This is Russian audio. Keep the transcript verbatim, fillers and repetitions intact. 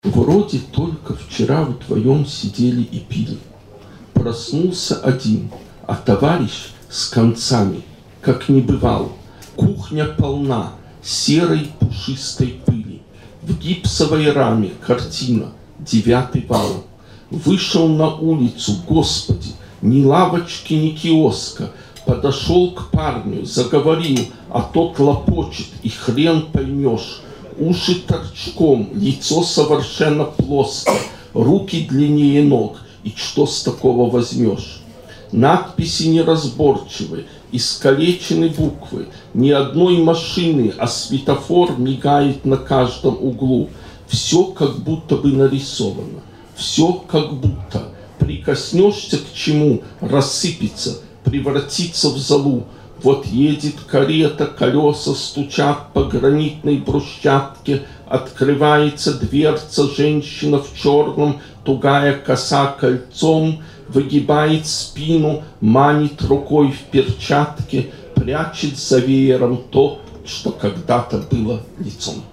Вроде только вчера вдвоем сидели и пили. Проснулся один, а товарищ с концами, как не бывал. Кухня полна серой пушистой пыли. В гипсовой раме картина «Девятый вал». Вышел на улицу, Господи, ни лавочки, ни киоска. Подошел к парню, заговорил, а тот лопочет, и хрен поймешь. Уши торчком, лицо совершенно плоско, руки длиннее ног, и что с такого возьмешь? Надписи неразборчивые, искалечены буквы, ни одной машины, а светофор мигает на каждом углу. Все как будто бы нарисовано, все как будто. Прикоснешься к чему, рассыпется, превратится в золу. Вот едет карета, колеса стучат по гранитной брусчатке, открывается дверца, женщина в черном, тугая коса кольцом, выгибает спину, манит рукой в перчатке, прячет за веером то, что когда-то было лицом.